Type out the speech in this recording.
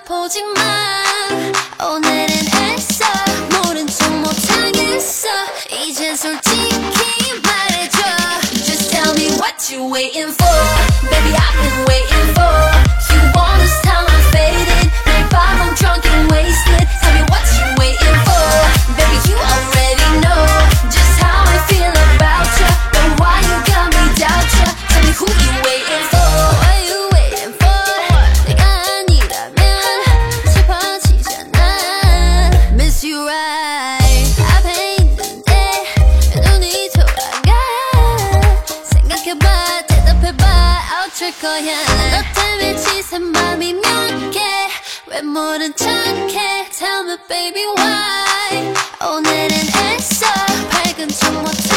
보지만 오늘은 애써 모른 척 못하겠어. 이제 솔직히 말해줘. Just tell me what you waiting for. Baby I've been waiting for you all this time. I'm faded. 매일 밤 I'm drunk and wasted. Tell me what you waiting for. Baby you already know just how I feel about you. But why you got me doubt you. Tell me who you waiting for. What you waiting for. 내가 아니라면 슬퍼지잖아. Miss you right. 앞에 있는데 왜 눈이 돌아가. 생각해봐 대답해봐 어쩔 거야. 너 때문에 지새 맘이 몇 개. 왜 모른 척해. Tell me baby why. 오늘은 애써 밝은 척 못해.